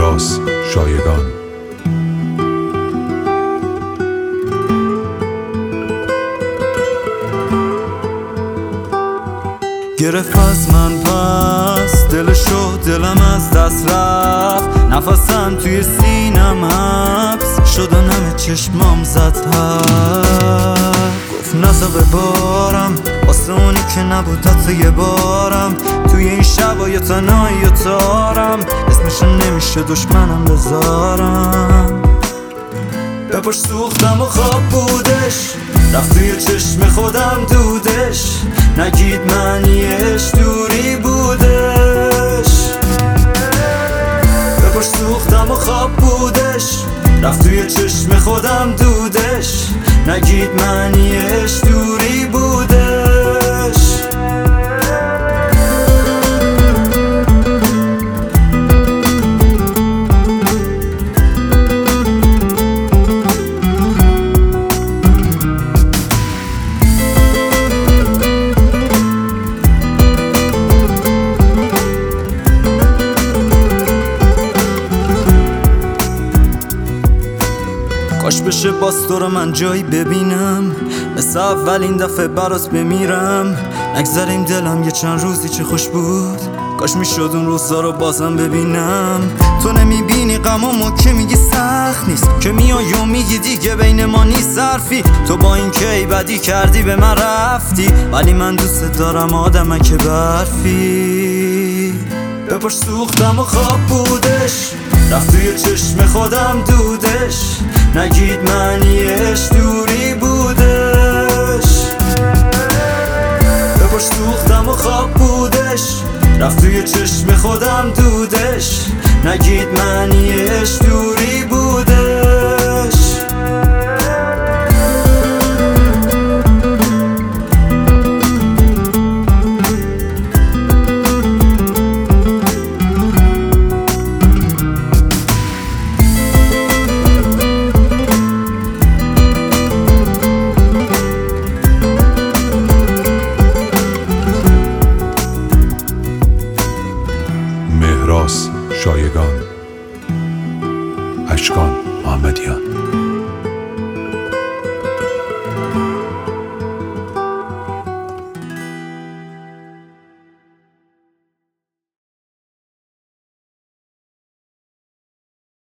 الیاس شایگان. گرفت از من پس دلشو، دلم از دست رفت، نفسم توی سینم حبس شدن، همه چشمام زد گفت نزا ببارم واسه اونی که نبود حتی یه بارم، توی این شبای تنهایی و تارم، اسمشو نمیشه دشمنم بذارم. بپرس سوختم و خواب بودش، رفت توی چشم خودم دودش، نگید معنیش دوری بودش. بپرس سوختم و خواب بودش، رفت توی چشم خودم دودش، نگید معنیش دوری بودش. کاش بشه باز تو رو من جایی ببینم، مثل اولین دفعه برات بمیرم، نگذریم دلم یه چند روزی چه خوش بود، کاش میشد اون روزا رو بازم ببینم. تو نمیبینی غمامو که میگی سخت نیست، که میای و میگی دیگه بین ما نیست حرفی، تو با این که ای بدی کردی به من رفتی، ولی من دوست دارم آدمک برفی. بپرس سوختم و خواب بودش، رفت توی چشم خودم دودش، نگید معنیش دوری بودش. بپرس سوختم و خواب بودش، رفت توی چشم خودم دودش، نگید معنیش